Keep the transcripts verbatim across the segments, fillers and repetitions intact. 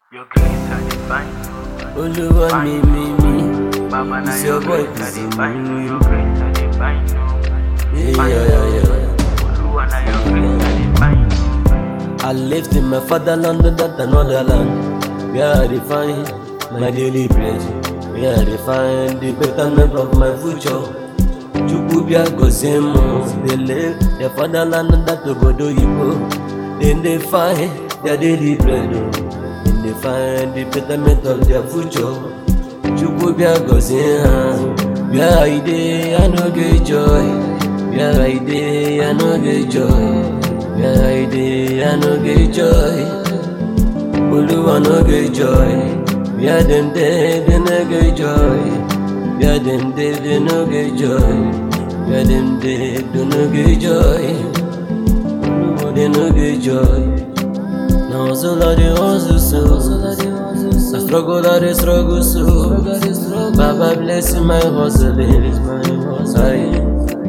Your grace are divine. Oluwa me, me, me. Baba, now It's your your boy, grace are Kizzy. divine. Your grace are divine. Yeah, yeah, yeah. Oluwa, now your grace are divine. I lived in my fatherland, that another land. Where I define my daily bread. Where I define the betterment of my future. Chukubia Gozemo, they live their fatherland, that Obodo Yibo. Then they find their daily bread. Then they find the betterment of their future. Chukubia Gozemo, where I dey, I no get joy. Where I dey, I no get joy. Where I dey, I no get joy. Oluwa no get joy. Where them dey, they no get joy. Where them dey, they no get joy. Where them dey, they no get joy. Oluwa they no get joy. Now hustle I dey hustle so. I struggle I dey struggle so. Baba bless my hustling. Aye,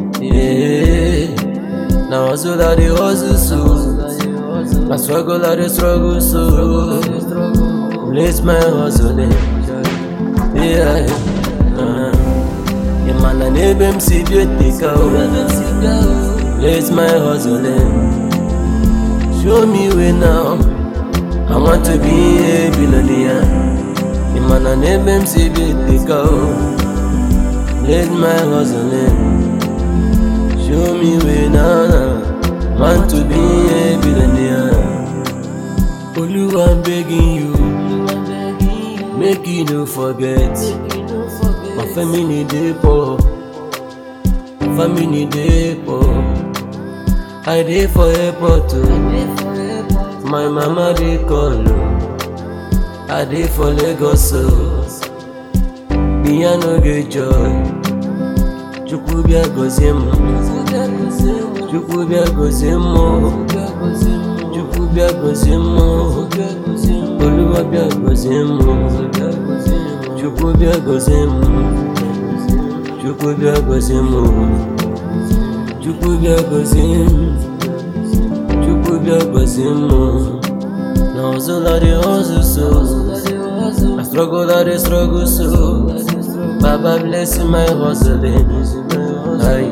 yeah. Now hustle I dey hustle so. I struggle I dey struggle so. Bless my hustling. Yeah. Uh, yeah man I name him see beauty cow. Bless my hustling. Show me way now. I want to be a billionaire. Yeah man I name him see beauty cow. Bless my hustling. Show me way now. Want to be a billionaire. Oluwa I'm begging you, make you no forget. My family dey poor, family dey poor. I dey for airport too. My mama dey call oh. I dey for Lagos oh. Me I no get joy. Chukubia Gozemo, Chukubia Gozemo, Chukubia Gozemo, Oluwa bia Gozemo, Chukubia Gozemo, Chukubia Gozemo, Chukubia Gozemo, Chukubia Gozemo. Now hustle I dey hustle so. I struggle I dey struggle so. Baba bless my hustling. Aye,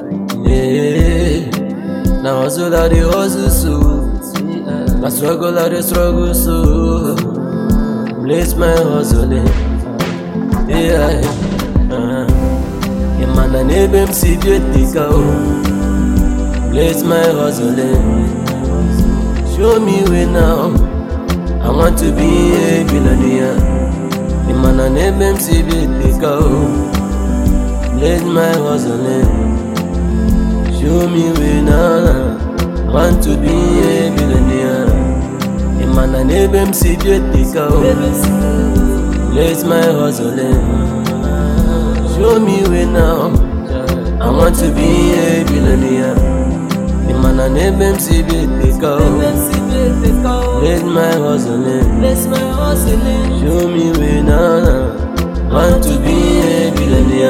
yeah. Now hustle I dey hustle so. I struggle I dey struggle so. Bless my hustling. Yeah. Uh, yeah man I name him see beauty cow. Bless my hustling. Show me way now. I want to be a billionaire. The man I name him see beauty cow. Bless my hustling. Show me way now. I want to be a billionaire. The man I name him see beauty cow. Bless my hustling. Show me way now. I want to be a billionaire. The man I name him see beauty cow. Bless my hustling. Bless my hustling. Show me way now. Want to be a billionaire.